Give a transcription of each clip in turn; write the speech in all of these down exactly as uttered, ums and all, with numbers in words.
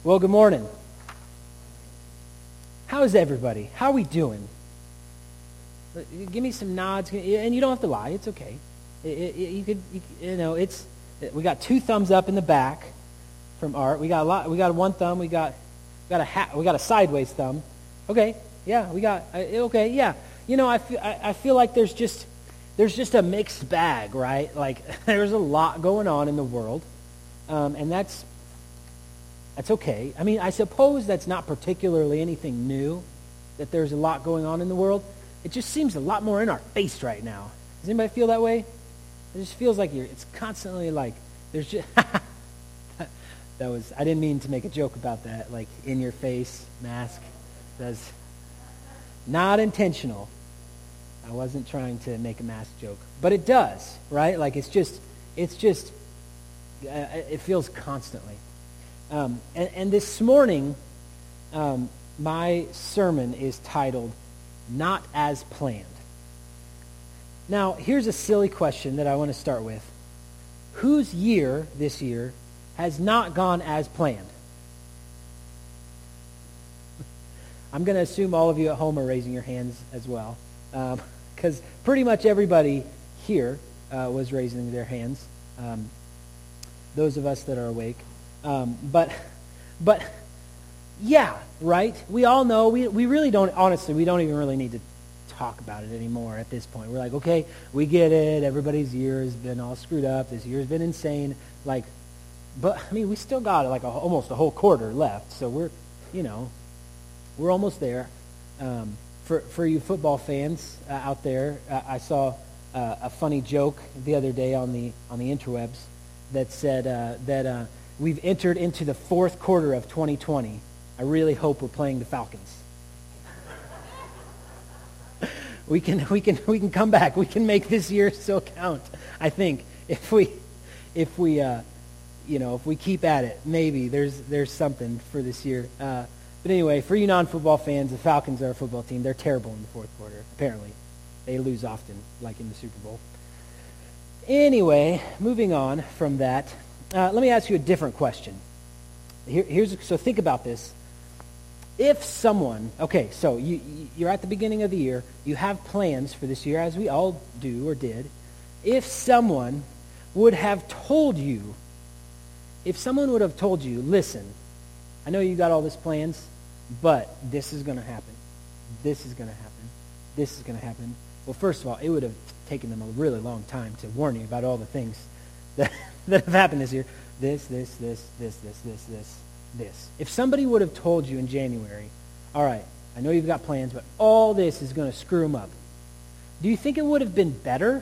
Well, good morning. How is everybody? How are we doing? Give me some nods, and you don't have to lie. It's okay. It, it, you could, you, you know, it's. We got two thumbs up in the back from Art. We got a lot. We got one thumb. We got, we got a hat. We got a sideways thumb. Okay, yeah, we got. Uh, okay, yeah. You know, I feel. I, I feel like there's just, there's just a mixed bag, right? Like there's a lot going on in the world, um, and that's. That's okay. I mean, I suppose that's not particularly anything new, that there's a lot going on in the world. It just seems a lot more in our face right now. Does anybody feel that way? It just feels like you're, it's constantly like, there's just, that was, I didn't mean to make a joke about that, like in your face, mask. That's not intentional. I wasn't trying to make a mask joke. But it does, right? Like it's just, it's just, uh, it feels constantly. Um, and, and this morning, um, my sermon is titled, Not As Planned. Now, here's a silly question that I want to start with. Whose year this year has not gone as planned? I'm going to assume all of you at home are raising your hands as well, because um, pretty much everybody here uh, was raising their hands, um, those of us that are awake. Um, but, but, yeah, right? We all know, we we really don't, honestly, we don't even really need to talk about it anymore at this point. We're like, okay, we get it. Everybody's year has been all screwed up. This year's been insane. Like, but, I mean, we still got like a, almost a whole quarter left. So we're, you know, we're almost there. Um, for, for you football fans uh, out there, uh, I saw uh, a funny joke the other day on the, on the interwebs that said uh, that, uh, we've entered into the fourth quarter of twenty twenty. I really hope we're playing the Falcons. we can we can we can come back. We can make this year still count. I think if we if we uh, you know if we keep at it, maybe there's there's something for this year. Uh, but anyway, for you non-football fans, the Falcons are a football team. They're terrible in the fourth quarter. Apparently, they lose often, like in the Super Bowl. Anyway, moving on from that. Uh, let me ask you a different question. Here, here's so think about this. If someone, okay, so you, you're at the beginning of the year, you have plans for this year, as we all do or did. If someone would have told you, if someone would have told you, listen, I know you got all these plans, but this is going to happen. This is going to happen. This is going to happen. Well, first of all, it would have taken them a really long time to warn you about all the things that that have happened this year. This, this, this, this, this, this, this, this. If somebody would have told you in January, all right, I know you've got plans, but all this is going to screw them up, do you think it would have been better?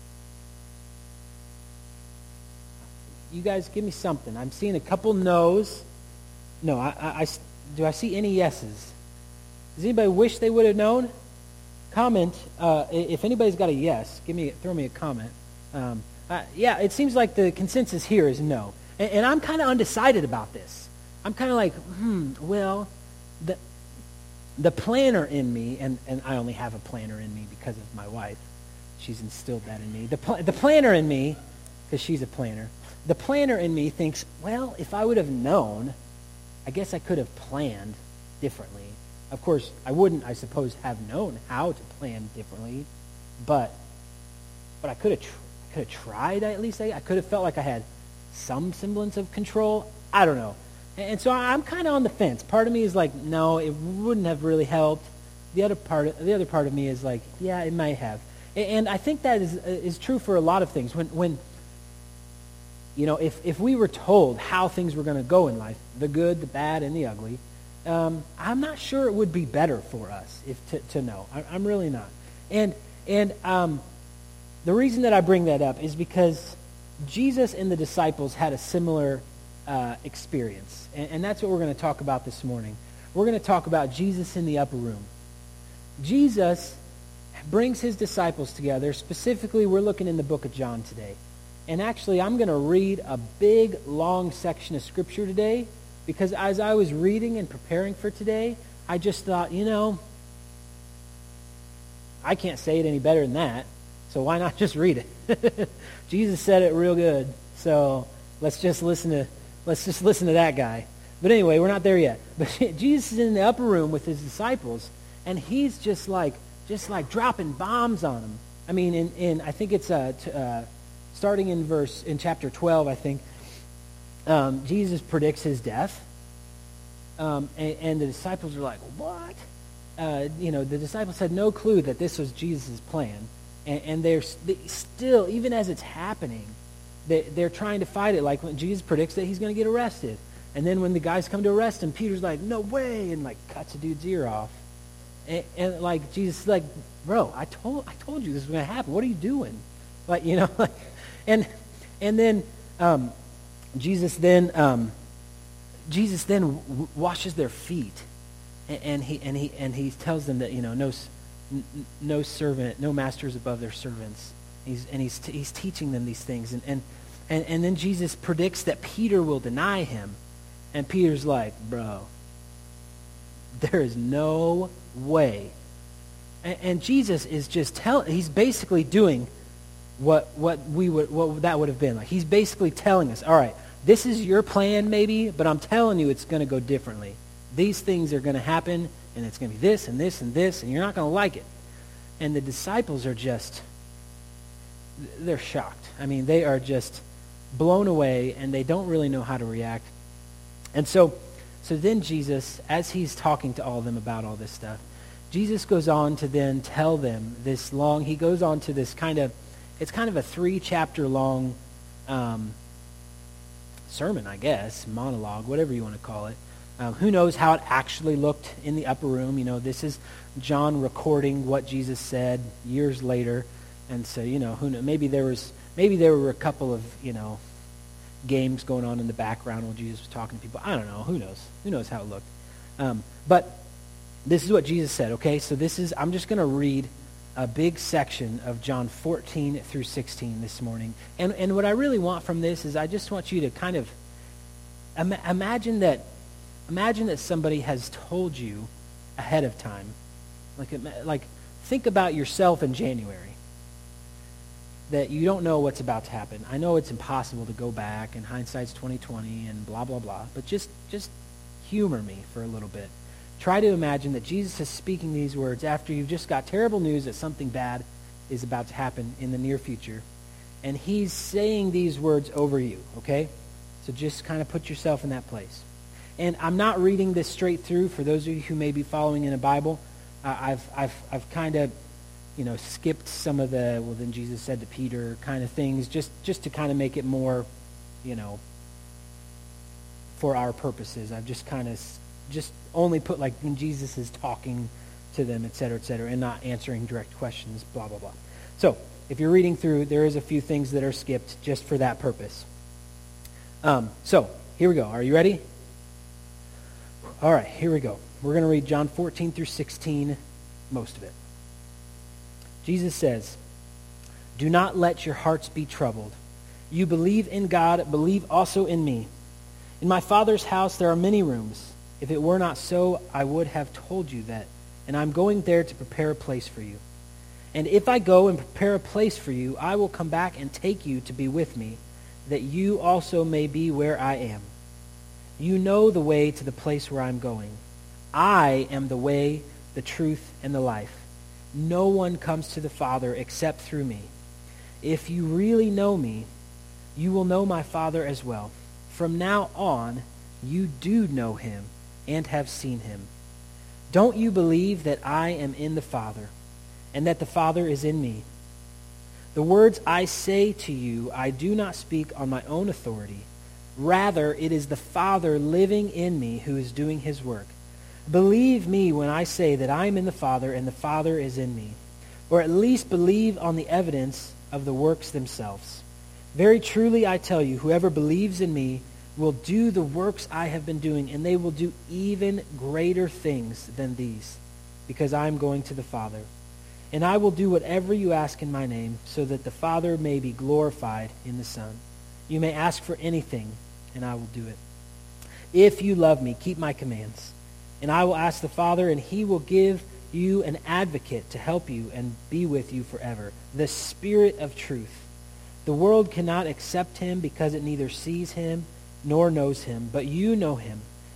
You guys give me something. I'm seeing a couple no's. No, I, I, I, do I see any yeses? Does anybody wish they would have known? Comment. Uh, if anybody's got a yes, give me, throw me a comment. Um, Uh, yeah, it seems like the consensus here is no. And, and I'm kind of undecided about this. I'm kind of like, hmm, well, the the planner in me, and, and I only have a planner in me because of my wife. She's instilled that in me. The, pl- the planner in me, because she's a planner, the planner in me thinks, well, if I would have known, I guess I could have planned differently. Of course, I wouldn't, I suppose, have known how to plan differently, but but I could have tried. Could have tried at least. I could have felt like I had some semblance of control. I don't know. And so I'm kind of on the fence. Part of me is like, no, it wouldn't have really helped. The other part, the other part of me is like, yeah, it might have. And I think that is is true for a lot of things. When when you know, if if we were told how things were going to go in life, the good, the bad, and the ugly, um, I'm not sure it would be better for us if to, to know. I, I'm really not. And and um. The reason that I bring that up is because Jesus and the disciples had a similar uh, experience. And, and that's what we're going to talk about this morning. We're going to talk about Jesus in the upper room. Jesus brings his disciples together. Specifically, we're looking in the book of John today. And actually, I'm going to read a big, long section of Scripture today because as I was reading and preparing for today, I just thought, you know, I can't say it any better than that. So why not just read it? Jesus said it real good. So let's just listen to let's just listen to that guy. But anyway, we're not there yet. But Jesus is in the upper room with his disciples, and he's just like, just like dropping bombs on them. I mean, in, in I think it's uh, t- uh, starting in verse, in chapter twelve, I think, um, Jesus predicts his death. Um, and, and the disciples are like, what? Uh, you know, the disciples had no clue that this was Jesus' plan. And, and they're they still, even as it's happening, they, they're trying to fight it. Like when Jesus predicts that he's going to get arrested. And then when the guys come to arrest him, Peter's like, no way, and like cuts a dude's ear off. And, and like Jesus is like, bro, I told I told you this was going to happen. What are you doing? Like, you know, like, and and then um, Jesus then um, Jesus then w- washes their feet, and, and he and he and he tells them that, you know, no no servant, no master is above their servants. He's and he's t- he's teaching them these things, and, and and and then Jesus predicts that Peter will deny him. And Peter's like, bro, there is no way. And, and Jesus is just telling, he's basically doing what what we would what that would have been like. He's basically telling us, all right, this is your plan maybe, but I'm telling you it's going to go differently. These things are going to happen, and it's going to be this and this and this, and you're not going to like it. And the disciples are just, they're shocked. I mean, they are just blown away, and they don't really know how to react. And so, so then Jesus, as he's talking to all of them about all this stuff, Jesus goes on to then tell them this long, he goes on to this kind of, it's kind of a three-chapter long um, sermon, I guess, monologue, whatever you want to call it. Um, who knows how it actually looked in the upper room. You know, this is John recording what Jesus said years later. And so, you know, who knows, maybe there was, maybe there were a couple of, you know, games going on in the background while Jesus was talking to people. I don't know. Who knows? Who knows how it looked? Um, but this is what Jesus said, okay? So this is, I'm just going to read a big section of John fourteen through sixteen this morning. And and what I really want from this is I just want you to kind of im- imagine that, imagine that somebody has told you ahead of time. Like, like think about yourself in January. That you don't know what's about to happen. I know it's impossible to go back, and hindsight's twenty twenty, and blah, blah, blah. But just, just humor me for a little bit. Try to imagine that Jesus is speaking these words after you've just got terrible news that something bad is about to happen in the near future. And he's saying these words over you, okay? So just kind of put yourself in that place. And I'm not reading this straight through for those of you who may be following in a Bible. Uh, I've, I've, I've kind of... you know, skipped some of the, well, then Jesus said to Peter kind of things, just, just to kind of make it more, you know, for our purposes. I've just kind of just only put, like, when Jesus is talking to them, et cetera, et cetera, and not answering direct questions, blah, blah, blah. So, if you're reading through, there is a few things that are skipped just for that purpose. Um, so, here we go. Are you ready? All right, here we go. We're going to read John fourteen through sixteen, most of it. Jesus says, "Do not let your hearts be troubled. You believe in God, believe also in me. In my Father's house there are many rooms. If it were not so, I would have told you that. And I'm going there to prepare a place for you. And if I go and prepare a place for you, I will come back and take you to be with me, that you also may be where I am. You know the way to the place where I'm going. I am the way, the truth, and the life. No one comes to the Father except through me. If you really know me, you will know my Father as well. From now on, you do know him and have seen him. Don't you believe that I am in the Father, and that the Father is in me? The words I say to you, I do not speak on my own authority. Rather, it is the Father living in me who is doing his work. Believe me when I say that I am in the Father and the Father is in me. Or at least believe on the evidence of the works themselves. Very truly I tell you, whoever believes in me will do the works I have been doing, and they will do even greater things than these, because I am going to the Father. And I will do whatever you ask in my name, so that the Father may be glorified in the Son. You may ask for anything, and I will do it. If you love me, keep my commands. And I will ask the Father, and he will give you an advocate to help you and be with you forever, the Spirit of truth. The world cannot accept him because it neither sees him nor knows him, but you know him,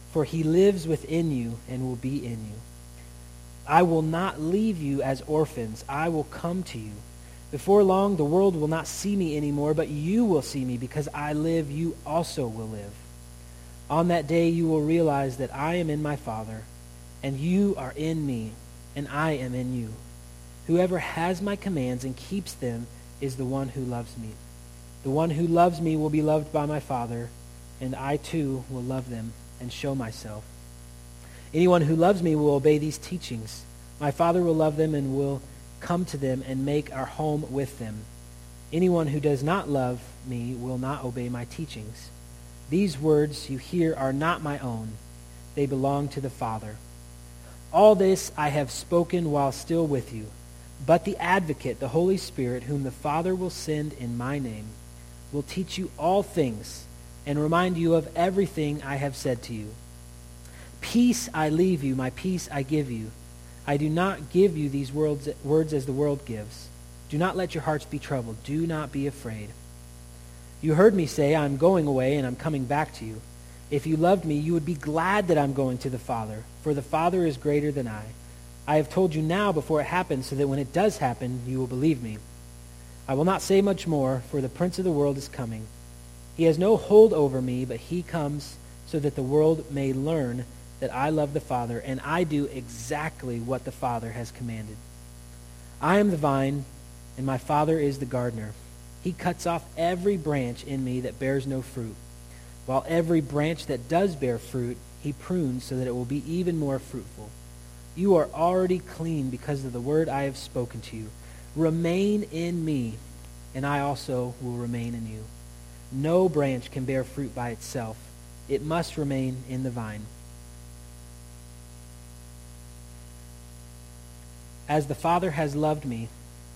for he lives within you and will be in you. I will not leave you as orphans. I will come to you. Before long, the world will not see me anymore, but you will see me. Because I live, you also will live. On that day, you will realize that I am in my Father, and you are in me, and I am in you. Whoever has my commands and keeps them is the one who loves me. The one who loves me will be loved by my Father, and I too will love them and show myself. Anyone who loves me will obey these teachings. My Father will love them and will come to them and make our home with them. Anyone who does not love me will not obey my teachings. These words you hear are not my own. They belong to the Father. All this I have spoken while still with you. But the Advocate, the Holy Spirit, whom the Father will send in my name, will teach you all things and remind you of everything I have said to you. Peace I leave you, my peace I give you. I do not give you these words, words as the world gives. Do not let your hearts be troubled. Do not be afraid. You heard me say, I'm going away and I'm coming back to you. If you loved me, you would be glad that I'm going to the Father, for the Father is greater than I. I have told you now before it happens, so that when it does happen, you will believe me. I will not say much more, for the Prince of the world is coming. He has no hold over me, but he comes so that the world may learn that I love the Father, and I do exactly what the Father has commanded. I am the vine, and my Father is the gardener. He cuts off every branch in me that bears no fruit, while every branch that does bear fruit, he prunes so that it will be even more fruitful. You are already clean because of the word I have spoken to you. Remain in me, and I also will remain in you. No branch can bear fruit by itself. It must remain in the vine. As the Father has loved me,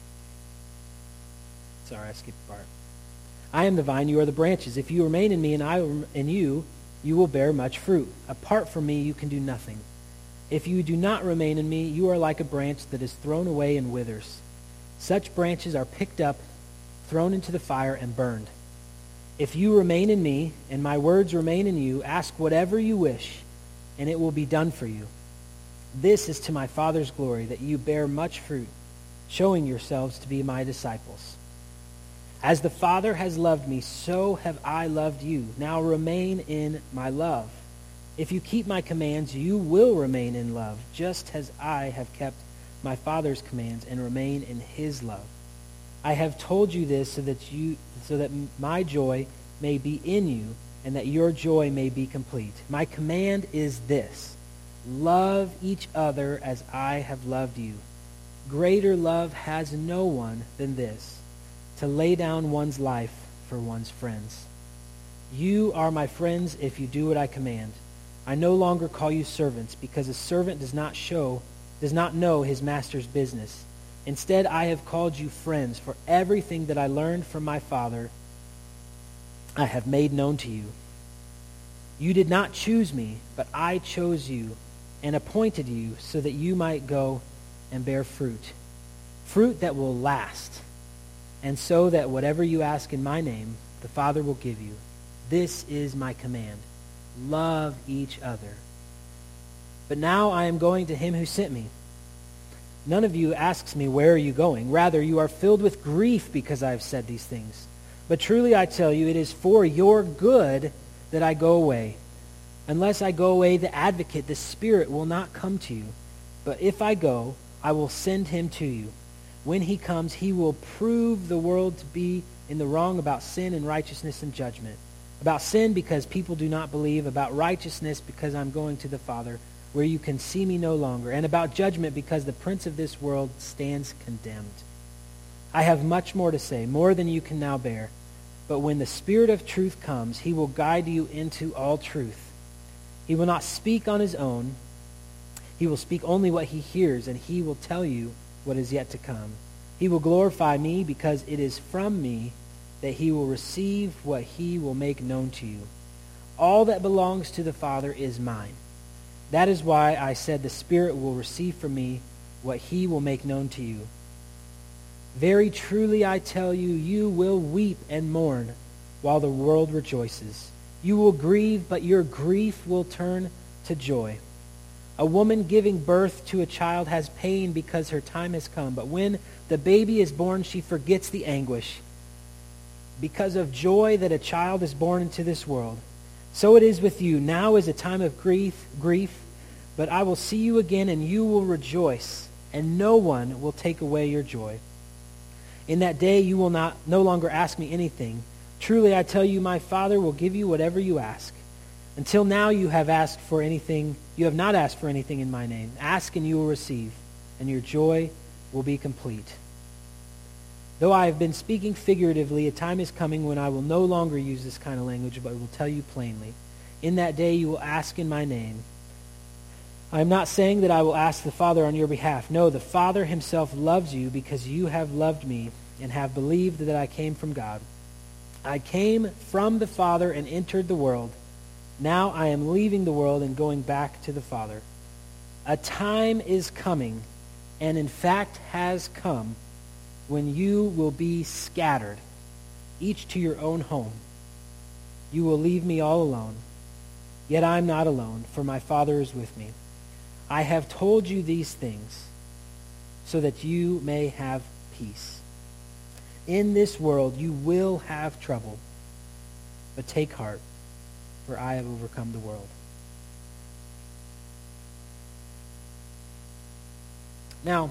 sorry, I skipped a part. I am the vine, you are the branches. If you remain in me and I in you, you will bear much fruit. Apart from me, you can do nothing. If you do not remain in me, you are like a branch that is thrown away and withers. Such branches are picked up, thrown into the fire, and burned. If you remain in me, and my words remain in you, ask whatever you wish, and it will be done for you. This is to my Father's glory, that you bear much fruit, showing yourselves to be my disciples. As the Father has loved me, so have I loved you. Now remain in my love. If you keep my commands, you will remain in love, just as I have kept my Father's commands and remain in his love. I have told you this so that you, so that my joy may be in you, and that your joy may be complete. My command is this: love each other as I have loved you. Greater love has no one than this, to lay down one's life for one's friends. You are my friends if you do what I command. I no longer call you servants, because a servant does not show, does not know his master's business. Instead, I have called you friends, for everything that I learned from my Father I have made known to you. You did not choose me, but I chose you and appointed you so that you might go and bear fruit, fruit that will last, and so that whatever you ask in my name, the Father will give you. This is my command: love each other. But now I am going to him who sent me. None of you asks me, where are you going? Rather, you are filled with grief because I have said these things. But truly I tell you, it is for your good that I go away. Unless I go away, the Advocate, the Spirit, will not come to you. But if I go, I will send him to you. When he comes, he will prove the world to be in the wrong about sin and righteousness and judgment. About sin, because people do not believe. About righteousness, because I'm going to the Father, where you can see me no longer. And about judgment, because the prince of this world stands condemned. I have much more to say, more than you can now bear. But when the Spirit of truth comes, he will guide you into all truth. He will not speak on his own. He will speak only what he hears, and he will tell you what is yet to come. He will glorify me, because it is from me that he will receive what he will make known to you. All that belongs to the Father is mine. That is why I said the Spirit will receive from me what he will make known to you. Very truly I tell you, you will weep and mourn while the world rejoices. You will grieve, but your grief will turn to joy. A woman giving birth to a child has pain because her time has come, but when the baby is born, she forgets the anguish because of joy that a child is born into this world. So it is with you. Now is a time of grief, grief, but I will see you again, and you will rejoice, and no one will take away your joy. In that day you will not no longer ask me anything. Truly I tell you, my Father will give you whatever you ask. Until now you have asked for anything, you have not asked for anything in my name. Ask and you will receive, and your joy will be complete. Though I have been speaking figuratively, a time is coming when I will no longer use this kind of language, but will tell you plainly. In that day you will ask in my name. I am not saying that I will ask the Father on your behalf. No, the Father himself loves you because you have loved me and have believed that I came from God. I came from the Father and entered the world. Now I am leaving the world and going back to the Father. A time is coming, and in fact has come, when you will be scattered, each to your own home. You will leave me all alone. Yet I am not alone, for my Father is with me. I have told you these things so that you may have peace. In this world you will have trouble, but take heart, for I have overcome the world. Now,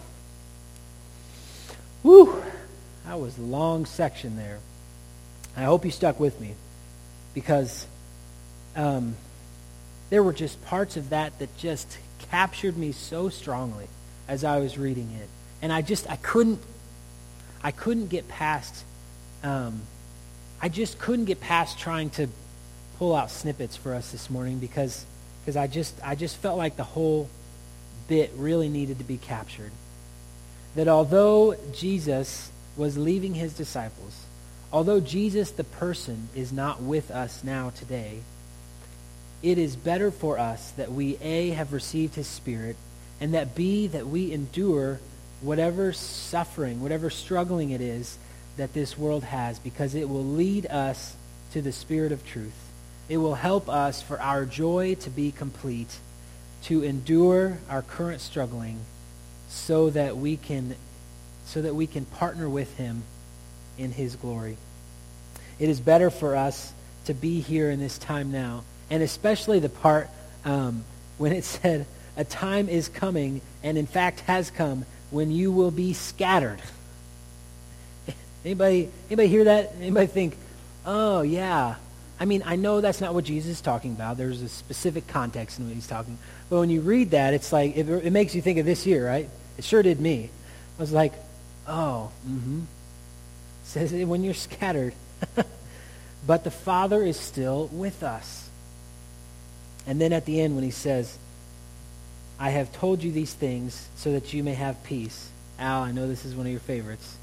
whew, that was a long section there. I hope you stuck with me, because um, there were just parts of that that just captured me so strongly as I was reading it. And I just, I couldn't, I couldn't get past, um, I just couldn't get past trying to pull out snippets for us this morning, because because I just I just felt like the whole bit really needed to be captured. That although Jesus was leaving his disciples, although Jesus the person is not with us now today, it is better for us that we A, have received his Spirit, and that B, that we endure whatever suffering, whatever struggling it is that this world has, because it will lead us to the Spirit of truth. It will help us for our joy to be complete, to endure our current struggling, so that we can so that we can partner with him in his glory. It is better for us to be here in this time now, and especially the part um, when it said, a time is coming, and in fact has come, when you will be scattered. Anybody, anybody hear that? Anybody think, oh yeah, I mean, I know that's not what Jesus is talking about. There's a specific context in what he's talking. But when you read that, it's like, it, it makes you think of this year, right? It sure did me. I was like, oh, mm-hmm. It says it when you're scattered. But the Father is still with us. And then at the end when he says, I have told you these things so that you may have peace. Al, I know this is one of your favorites.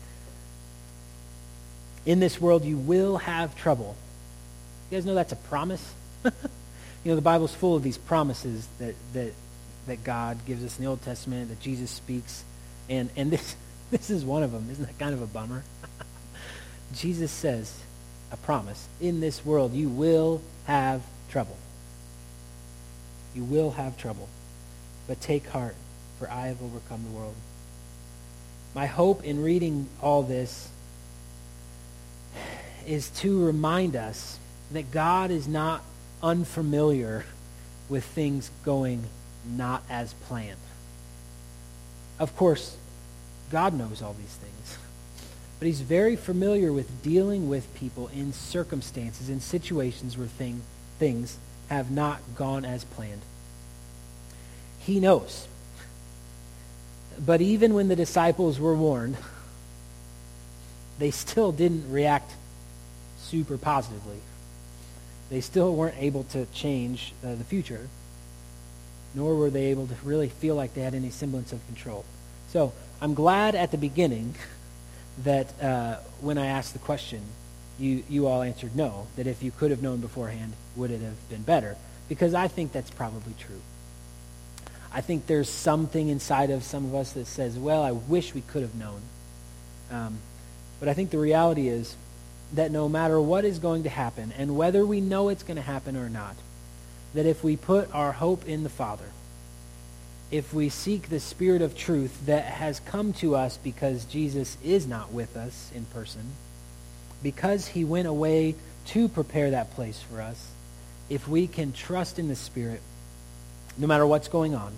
In this world you will have trouble. You guys know that's a promise? You know, the Bible's full of these promises that, that that God gives us in the Old Testament, that Jesus speaks. And, and this, this is one of them. Isn't that kind of a bummer? Jesus says, a promise, in this world you will have trouble. You will have trouble. But take heart, for I have overcome the world. My hope in reading all this is to remind us that God is not unfamiliar with things going not as planned. Of course, God knows all these things. But he's very familiar with dealing with people in circumstances, in situations where thing, things have not gone as planned. He knows. But even when the disciples were warned, they still didn't react super positively. They still weren't able to change uh, the future, nor were they able to really feel like they had any semblance of control. So I'm glad at the beginning that uh, when I asked the question, you, you all answered no, that if you could have known beforehand, would it have been better? Because I think that's probably true. I think there's something inside of some of us that says, well, I wish we could have known. Um, but I think the reality is that no matter what is going to happen, and whether we know it's going to happen or not, that if we put our hope in the Father, if we seek the Spirit of truth that has come to us because Jesus is not with us in person, because he went away to prepare that place for us, if we can trust in the Spirit, no matter what's going on,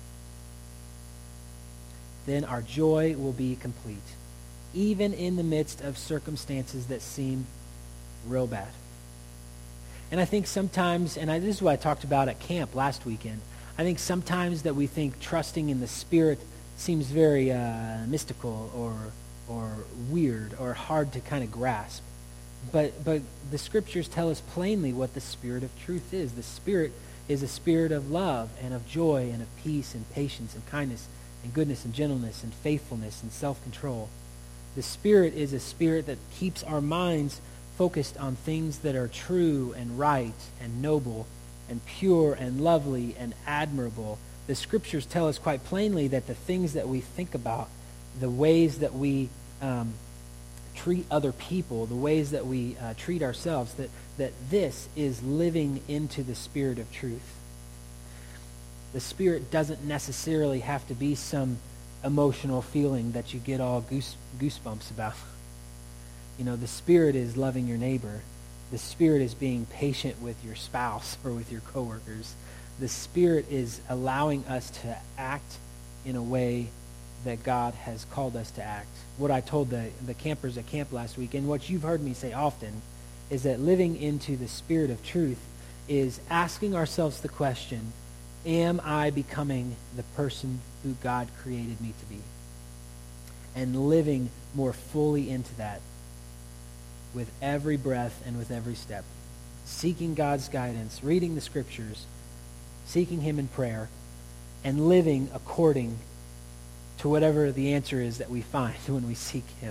then our joy will be complete, even in the midst of circumstances that seem real bad. And I think sometimes, and I, this is what I talked about at camp last weekend, I think sometimes that we think trusting in the Spirit seems very uh, mystical or or weird or hard to kind of grasp. But but the Scriptures tell us plainly what the Spirit of truth is. The Spirit is a spirit of love and of joy and of peace and patience and kindness and goodness and gentleness and faithfulness and self-control. The Spirit is a spirit that keeps our minds focused on things that are true and right and noble and pure and lovely and admirable. The Scriptures tell us quite plainly that the things that we think about, the ways that we um, treat other people, the ways that we uh, treat ourselves, that, that this is living into the Spirit of truth. The Spirit doesn't necessarily have to be some emotional feeling that you get all goose, goosebumps about. You know, the Spirit is loving your neighbor. The Spirit is being patient with your spouse or with your coworkers. The Spirit is allowing us to act in a way that God has called us to act. What I told the, the campers at camp last week, and what you've heard me say often, is that living into the Spirit of truth is asking ourselves the question, am I becoming the person who God created me to be? And living more fully into that with every breath and with every step. Seeking God's guidance, reading the Scriptures, seeking him in prayer, and living according to whatever the answer is that we find when we seek him.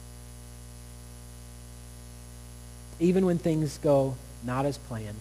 Even when things go not as planned,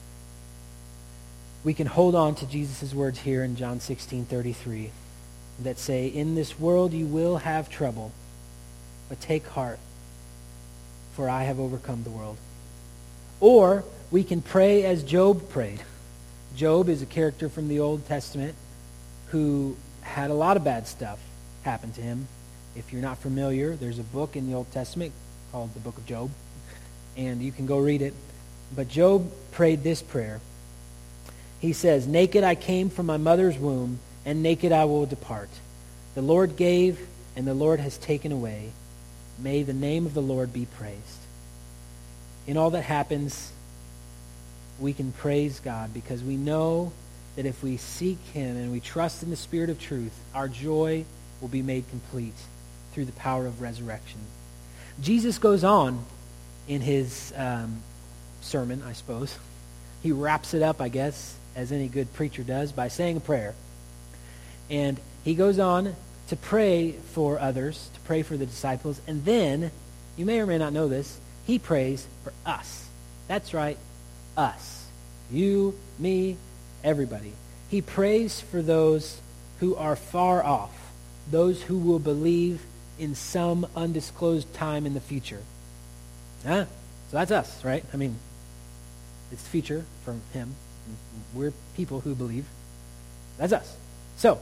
we can hold on to Jesus' words here in John sixteen thirty-three that say, in this world you will have trouble, but take heart, for I have overcome the world. Or we can pray as Job prayed. Job is a character from the Old Testament who had a lot of bad stuff happen to him. If you're not familiar, there's a book in the Old Testament called the Book of Job, and you can go read it. But Job prayed this prayer. He says, naked I came from my mother's womb, and naked I will depart. The Lord gave, and the Lord has taken away. May the name of the Lord be praised. In all that happens, we can praise God because we know that if we seek him and we trust in the Spirit of truth, our joy will be made complete through the power of resurrection. Jesus goes on in his um, sermon, I suppose. He wraps it up, I guess, as any good preacher does, by saying a prayer. And he goes on to pray for others, to pray for the disciples, and then, you may or may not know this, he prays for us. That's right, us. You, me, everybody. He prays for those who are far off, those who will believe in some undisclosed time in the future. Huh? So that's us, right? I mean, it's the future from him. We're people who believe. That's us. So,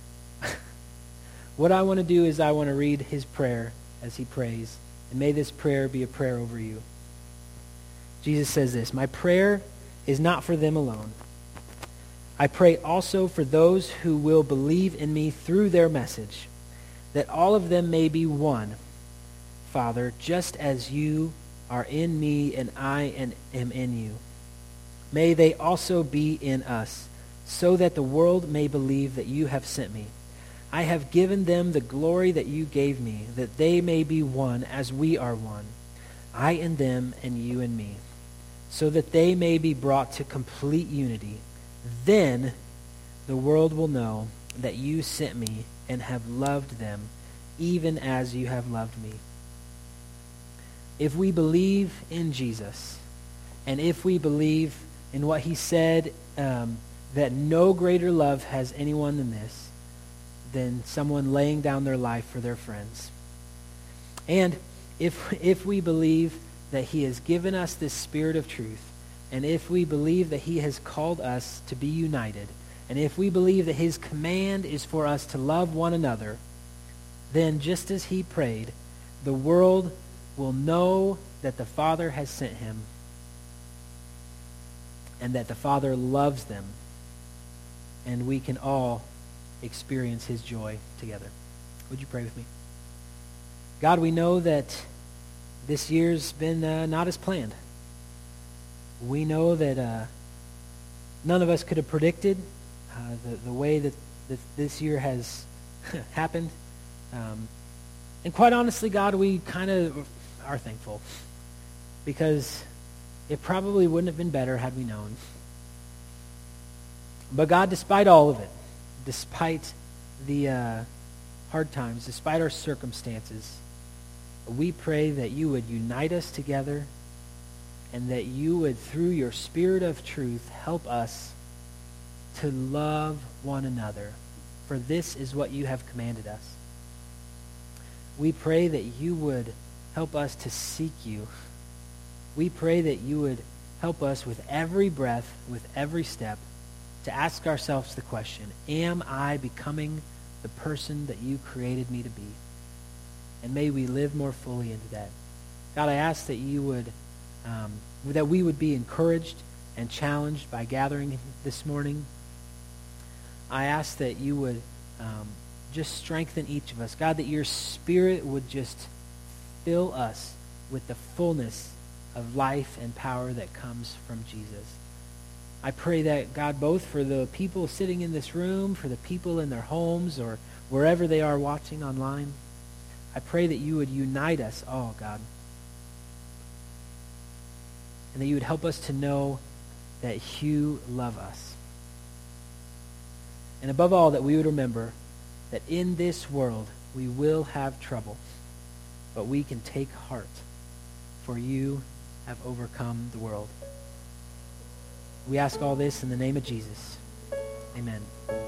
what I want to do is I want to read his prayer as he prays, and may this prayer be a prayer over you. Jesus says this, my prayer is not for them alone. I pray also for those who will believe in me through their message, that all of them may be one, Father, just as you are in me and I am in you. May they also be in us, so that the world may believe that you have sent me. I have given them the glory that you gave me, that they may be one as we are one, I and them and you and me, so that they may be brought to complete unity. Then the world will know that you sent me and have loved them, even as you have loved me. If we believe in Jesus, and if we believe in what he said, um, that no greater love has anyone than this, than someone laying down their life for their friends. And if if we believe that he has given us this Spirit of truth and if we believe that he has called us to be united, and if we believe that his command is for us to love one another, then just as he prayed, the world will know that the Father has sent him and that the Father loves them, and we can all experience his joy together. Would you pray with me? God, we know that this year's been uh, not as planned. We know that uh, none of us could have predicted uh, the, the way that, that this year has happened. Um, and quite honestly, God, we kind of are thankful because it probably wouldn't have been better had we known. But God, despite all of it, despite the uh, hard times, despite our circumstances, we pray that you would unite us together and that you would, through your Spirit of truth, help us to love one another. For this is what you have commanded us. We pray that you would help us to seek you. We pray that you would help us with every breath, with every step, to ask ourselves the question, am I becoming the person that you created me to be? And may we live more fully into that. God, I ask that you would, um, that we would be encouraged and challenged by gathering this morning. I ask that you would um, just strengthen each of us. God, that your Spirit would just fill us with the fullness of life and power that comes from Jesus. I pray that, God, both for the people sitting in this room, for the people in their homes or wherever they are watching online, I pray that you would unite us all, God. And that you would help us to know that you love us. And above all, that we would remember that in this world we will have trouble, but we can take heart, for you have overcome the world. We ask all this in the name of Jesus. Amen.